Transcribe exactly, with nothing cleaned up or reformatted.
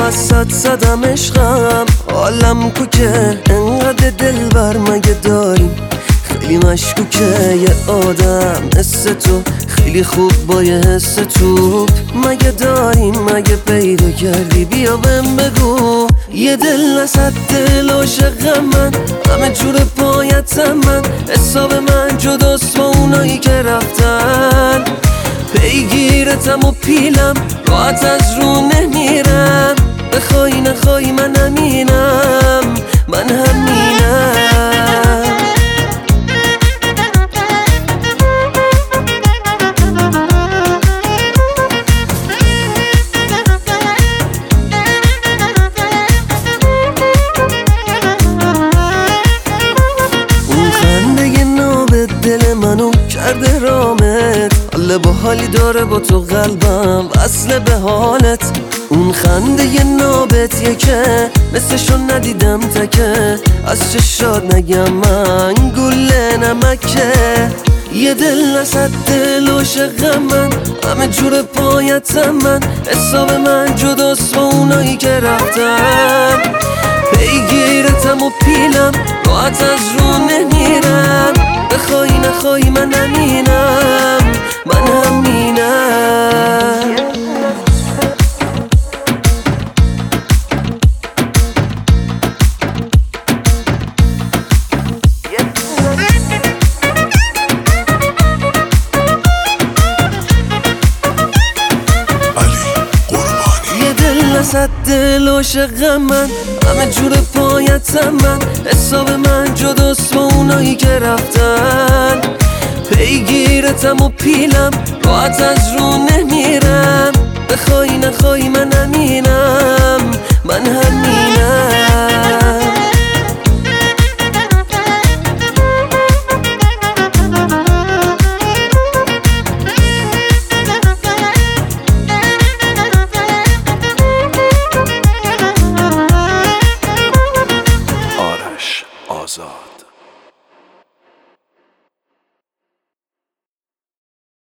وسط زدم عشقم، حالم کو که انقدر دلبر مگه داریم؟ خیلی مشکوکه یه آدم مثل تو، خیلی خوب با یه حس توپ مگه داریم؟ مگه پیدا کردی؟ بیا بهم بگو. یه دل وسط دل عاشق من، همه جور پایتم من، حساب من جداست با اونایی که رفتن. پیگیرتم و پیلم، راحت از رو نمیرم، بخوای نخوای من همینم، من همینم. اون خنده نابت دل منو کرده رامت، حالا با حالی داره با تو قلبم وصله به حالت. اون خنده نابتیه که مثلشو ندیدم تکه، از چشات نگم من گله نمکه. یه دل وسط دل عاشق من، همه جور پایتم من، حساب من جداست با اونایی که رفتن. پیگیرتم و پیلم، راحت از رو نمیرم، بخوای نخوای من همینم، من همینم. وسط دل عاشق من، همه جور پایتم من، حساب من جداست با اونایی که رفتن. پیگیرتم و پیلم، راحت از رو نمیرم، بخوای نخوای من همینم.